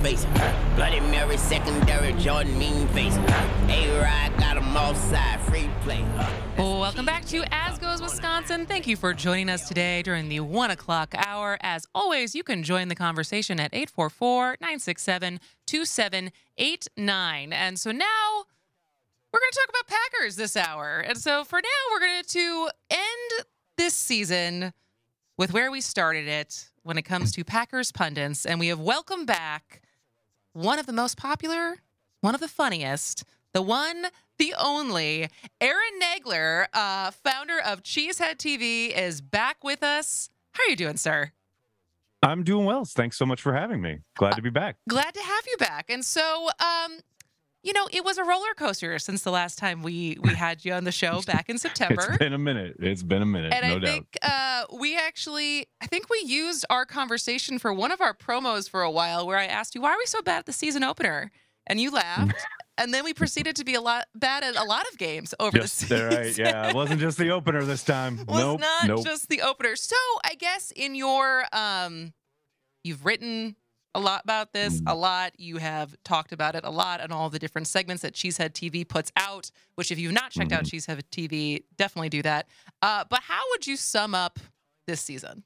face. Bloody Mary, secondary, Jordan, mean face. A-Rod got him offside, free play. Welcome back to As Goes Wisconsin. Thank you for joining us today during the 1 o'clock hour. As always, you can join the conversation at 844-967-2789. And so now we're going to talk about Packers this hour. And so for now, we're going to end this season with where we started it when it comes to Packers pundits. And we have welcomed back one of the most popular, one of the funniest, the one, the only, Aaron Nagler, founder of Cheesehead TV, is back with us. How are you doing, sir? I'm doing well. Thanks so much for having me. Glad to be back. Glad to have you back. And so, it was a roller coaster since the last time we had you on the show back in September. It's been a minute, and no doubt. I think we used our conversation for one of our promos for a while where I asked you, why are we so bad at the season opener? And you laughed. And then we proceeded to be bad at a lot of games over the season. Right. Yeah, it wasn't just the opener this time. Not just the opener. So I guess in your, you've written a lot about this, a lot. You have talked about it a lot on all the different segments that Cheesehead TV puts out, which if you've not checked out Cheesehead TV, definitely do that. But how would you sum up this season?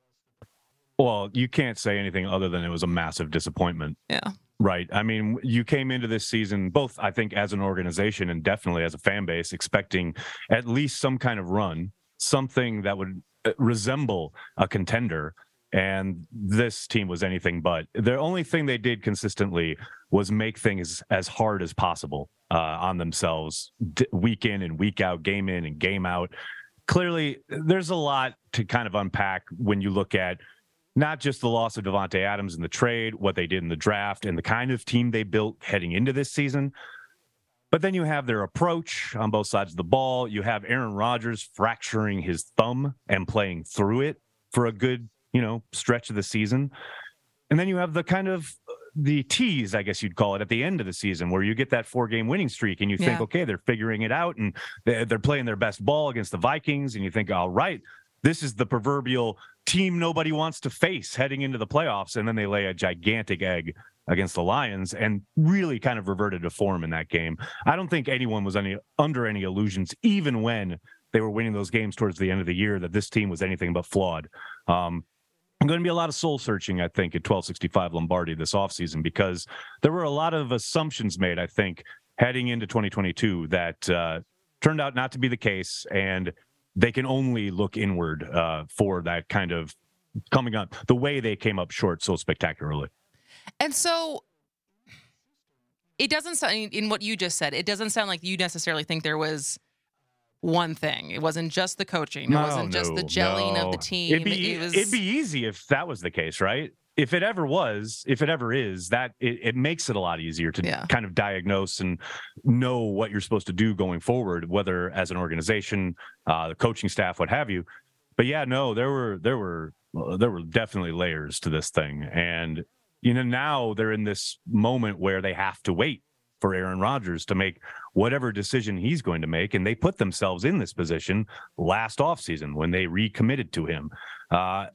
Well, you can't say anything other than it was a massive disappointment. Yeah. Right. I mean, you came into this season, both, I think, as an organization and definitely as a fan base, expecting at least some kind of run, something that would resemble a contender. And this team was anything but. The only thing they did consistently was make things as hard as possible on themselves, week in and week out, game in and game out. Clearly, there's a lot to kind of unpack when you look at not just the loss of Davante Adams in the trade, what they did in the draft, and the kind of team they built heading into this season. But then you have their approach on both sides of the ball. You have Aaron Rodgers fracturing his thumb and playing through it for a good, stretch of the season. And then you have the kind of the tease, I guess you'd call it, at the end of the season where you get that 4-game winning streak and you think, okay, they're figuring it out and they're playing their best ball against the Vikings. And you think, all right, this is the proverbial team nobody wants to face heading into the playoffs. And then they lay a gigantic egg against the Lions and really kind of reverted to form in that game. I don't think anyone was under any illusions, even when they were winning those games towards the end of the year, that this team was anything but flawed. Going to be a lot of soul searching, I think, at 1265 Lombardi this offseason, because there were a lot of assumptions made, I think, heading into 2022 that turned out not to be the case. And they can only look inward for that kind of coming up, the way they came up short so spectacularly. And so it doesn't sound, in what you just said, it doesn't sound like you necessarily think there was one thing. It wasn't just the coaching. It wasn't just the gelling of the team. It'd be easy if that was the case, right? If it ever is, that it makes it a lot easier to kind of diagnose and know what you're supposed to do going forward, whether as an organization, the coaching staff, what have you. But there were definitely layers to this thing. And, now they're in this moment where they have to wait for Aaron Rodgers to make whatever decision he's going to make. And they put themselves in this position last offseason when they recommitted to him. I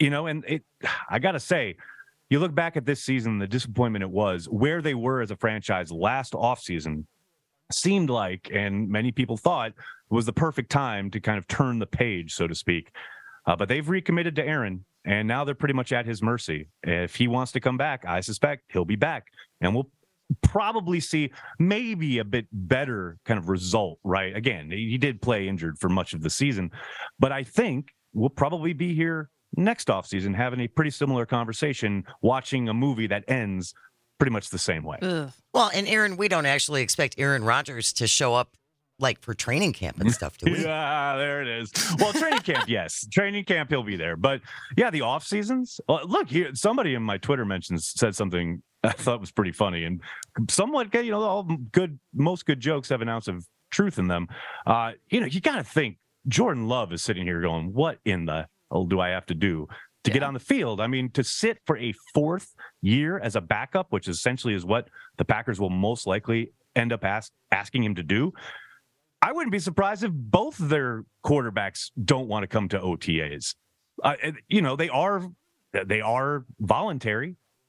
got to say, you look back at this season, the disappointment it was, where they were as a franchise last offseason seemed like, and many people thought, was the perfect time to kind of turn the page, so to speak. But they've recommitted to Aaron, and now they're pretty much at his mercy. If he wants to come back, I suspect he'll be back, and we'll probably see maybe a bit better kind of result, right? Again, he did play injured for much of the season, but I think we'll probably be here next offseason having a pretty similar conversation, watching a movie that ends pretty much the same way. Ugh. Well, and Aaron, we don't actually expect Aaron Rodgers to show up like for training camp and stuff, do we? Yeah, there it is. Well, training camp, yes. Training camp, he'll be there. But yeah, the off seasons. Look here, somebody in my Twitter mentions said something I thought was pretty funny and somewhat, all most good jokes have an ounce of truth in them. You got to think Jordan Love is sitting here going, what in the hell do I have to do to get on the field? I mean, to sit for a fourth year as a backup, which essentially is what the Packers will most likely end up asking him to do. I wouldn't be surprised if both their quarterbacks don't want to come to OTAs. They are voluntary.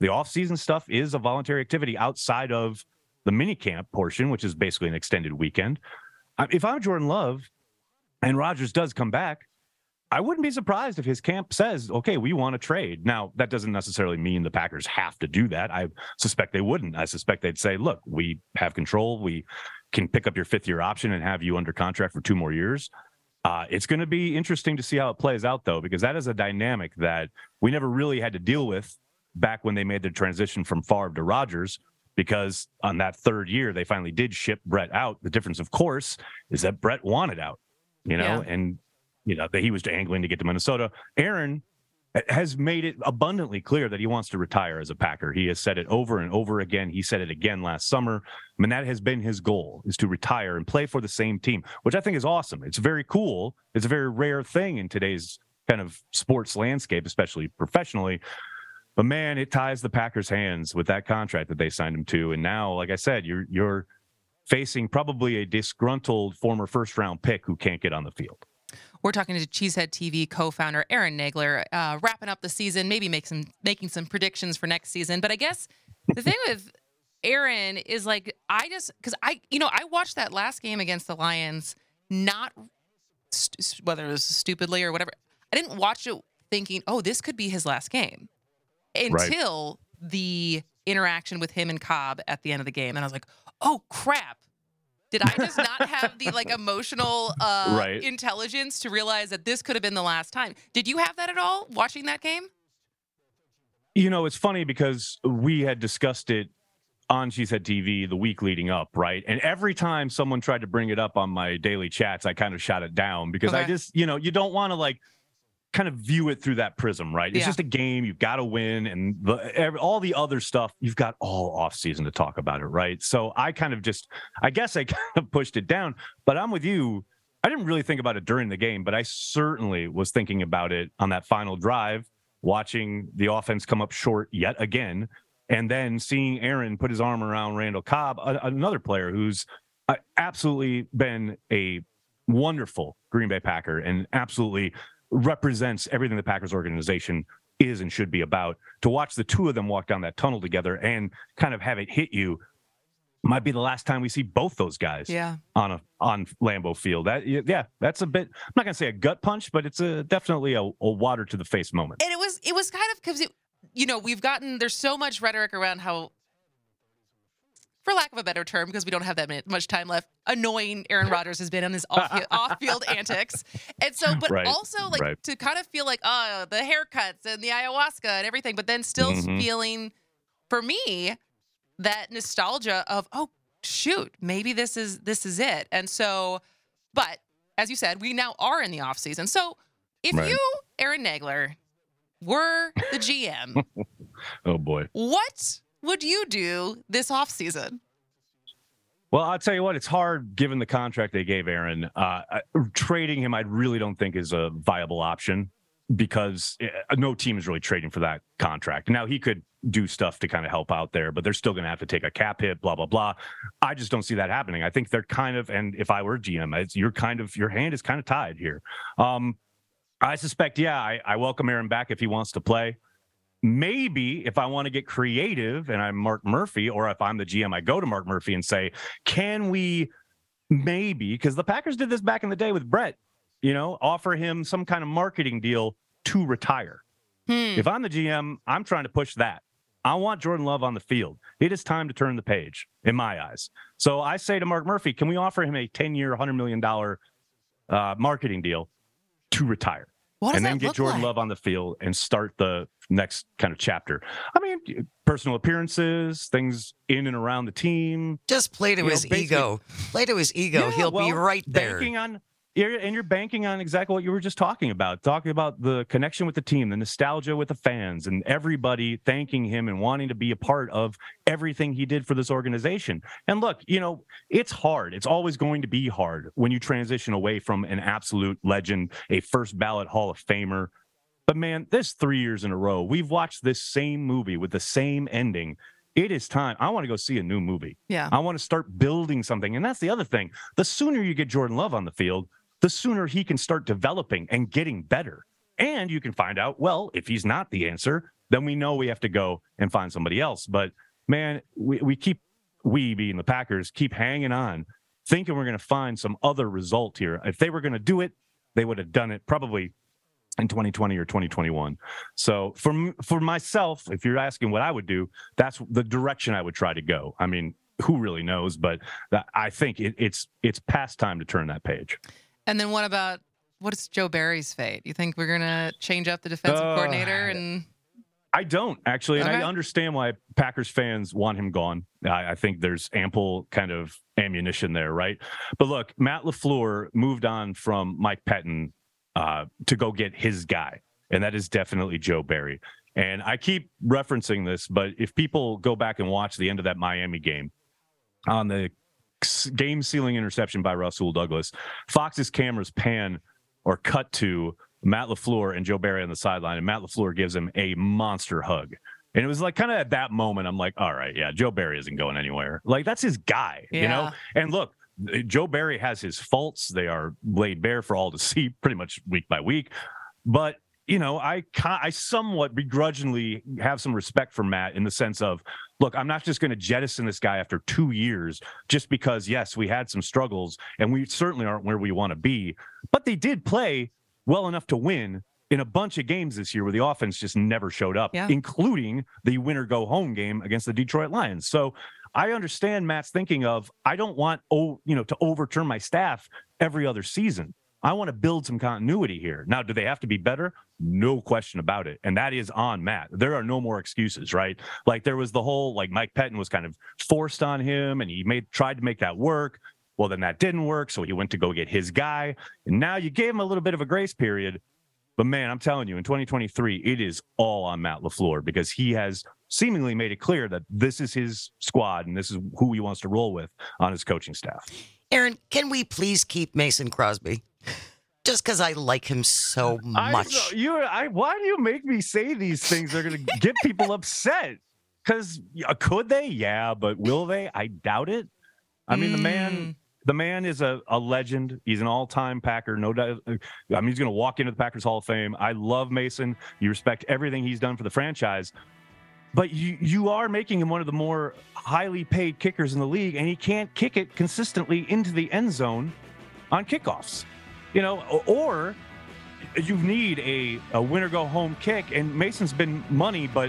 The offseason stuff is a voluntary activity outside of the mini camp portion, which is basically an extended weekend. If I'm Jordan Love and Rodgers does come back, I wouldn't be surprised if his camp says, okay, we want to trade. Now, that doesn't necessarily mean the Packers have to do that. I suspect they wouldn't. I suspect they'd say, look, we have control. We can pick up your 5th-year option and have you under contract for 2 more years. It's going to be interesting to see how it plays out, though, because that is a dynamic that we never really had to deal with back when they made the transition from Favre to Rodgers, because on that 3rd year, they finally did ship Brett out. The difference, of course, is that Brett wanted out, and that he was angling to get to Minnesota. Aaron has made it abundantly clear that he wants to retire as a Packer. He has said it over and over again. He said it again last summer. I mean, that has been his goal, is to retire and play for the same team, which I think is awesome. It's very cool. It's a very rare thing in today's kind of sports landscape, especially professionally. But man, it ties the Packers' hands with that contract that they signed him to. And now, like I said, you're facing probably a disgruntled former first-round pick who can't get on the field. We're talking to Cheesehead TV co-founder Aaron Nagler, wrapping up the season, maybe making some predictions for next season. But I guess the thing with Aaron is because I watched that last game against the Lions, not whether it was stupidly or whatever. I didn't watch it thinking, oh, this could be his last game until the interaction with him and Cobb at the end of the game. And I was like, oh, crap. Did I just not have the emotional intelligence to realize that this could have been the last time? Did you have that at all watching that game? It's funny because we had discussed it on Cheesehead TV the week leading up, right? And every time someone tried to bring it up on my daily chats, I kind of shot it down because I just, you don't want to kind of view it through that prism, right? It's just a game. You've got to win. And all the other stuff, you've got all off season to talk about it, right? So I kind of pushed it down. But I'm with you. I didn't really think about it during the game, but I certainly was thinking about it on that final drive, watching the offense come up short yet again, and then seeing Aaron put his arm around Randall Cobb, another player who's absolutely been a wonderful Green Bay Packer and absolutely represents everything the Packers organization is and should be about. To watch the two of them walk down that tunnel together and kind of have it hit you might be the last time we see both those guys on Lambeau Field. That's a bit, I'm not going to say a gut punch, but it's definitely a water to the face moment. And it was kind of because there's so much rhetoric around how, for lack of a better term, because we don't have that much time left, annoying Aaron Rodgers has been on his off-field antics. And so, but also to kind of feel the haircuts and the ayahuasca and everything, but then still feeling, for me, that nostalgia of, oh, shoot, maybe this is it. And so, but as you said, we now are in the off season. So if you, Aaron Nagler, were the GM, oh boy, what would you do this offseason? Well, I'll tell you what, it's hard given the contract they gave Aaron. Trading him, I really don't think is a viable option because no team is really trading for that contract. Now, he could do stuff to kind of help out there, but they're still going to have to take a cap hit, blah, blah, blah. I just don't see that happening. I think they're kind of, and if I were GM, your hand is kind of tied here. I suspect, I welcome Aaron back if he wants to play. Maybe if I want to get creative and I'm Mark Murphy, or if I'm the GM, I go to Mark Murphy and say, can we maybe, because the Packers did this back in the day with Brett, offer him some kind of marketing deal to retire. If I'm the GM, I'm trying to push that. I want Jordan Love on the field. It is time to turn the page, in my eyes. So I say to Mark Murphy, can we offer him a 10-year, $100 million marketing deal to retire? And then get Jordan Love on the field and start the next kind of chapter. I mean, personal appearances, things in and around the team. Just play to his ego. Play to his ego. Yeah, He'll be right there. You're banking on exactly what you were just talking about the connection with the team, the nostalgia with the fans, and everybody thanking him and wanting to be a part of everything he did for this organization. And look, it's hard. It's always going to be hard when you transition away from an absolute legend, a first ballot Hall of Famer. But man, this 3 years in a row, we've watched this same movie with the same ending. It is time. I want to go see a new movie. Yeah. I want to start building something. And that's the other thing. The sooner you get Jordan Love on the field, the sooner he can start developing and getting better. And you can find out, well, if he's not the answer, then we know we have to go and find somebody else. But man, we being the Packers, keep hanging on, thinking we're going to find some other result here. If they were going to do it, they would have done it probably in 2020 or 2021. So for myself, if you're asking what I would do, that's the direction I would try to go. I mean, who really knows? But I think it's past time to turn that page. And then what's Joe Barry's fate? You think we're going to change up the defensive coordinator? And I don't actually, and Okay. I understand why Packers fans want him gone. I think there's ample kind of ammunition there, right? But look, Matt LaFleur moved on from Mike Pettin to go get his guy, and that is definitely Joe Barry. And I keep referencing this, but if people go back and watch the end of that Miami game, on the game-sealing interception by Rasul Douglas, Fox's cameras pan or cut to Matt LaFleur and Joe Barry on the sideline, and Matt LaFleur gives him a monster hug. And it was like kind of at that moment, I'm like, all right, yeah, Joe Barry isn't going anywhere. Like, that's his guy, you know? And look, Joe Barry has his faults. They are laid bare for all to see pretty much week by week. But, you know, I somewhat begrudgingly have some respect for Matt in the sense of, look, I'm not just going to jettison this guy after 2 years just because, yes, we had some struggles and we certainly aren't where we want to be. But they did play well enough to win in a bunch of games this year where the offense just never showed up, including the winner-go-home game against the Detroit Lions. So I understand Matt's thinking of, I don't want to overturn my staff every other season. I want to build some continuity here. Now, do they have to be better? No question about it. And that is on Matt. There are no more excuses, right? Like, there was the whole, like, Mike Pettin was kind of forced on him and he tried to make that work. Well, then that didn't work. So he went to go get his guy. And now you gave him a little bit of a grace period. But man, I'm telling you, in 2023, it is all on Matt LaFleur because he has seemingly made it clear that this is his squad and this is who he wants to roll with on his coaching staff. Aaron, can we please keep Mason Crosby? Just because I like him so much. Why do you make me say these things? They're going to get people upset. Because could they? Yeah, but will they? I doubt it. I mean, the man is a legend. He's an all-time Packer, no doubt. I mean, he's going to walk into the Packers Hall of Fame. I love Mason. You respect everything he's done for the franchise. But you are making him one of the more highly paid kickers in the league, and he can't kick it consistently into the end zone on kickoffs. You know, or you need a winner-go-home kick, and Mason's been money, but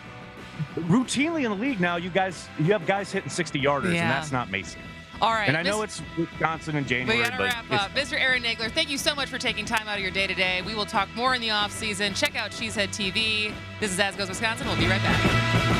routinely in the league now, you have guys hitting 60-yarders, and that's not Mason. All right. And I know it's Wisconsin in January, we got to wrap up. Mr. Aaron Nagler, thank you so much for taking time out of your day today. We will talk more in the offseason. Check out Cheesehead TV. This is As Goes Wisconsin. We'll be right back.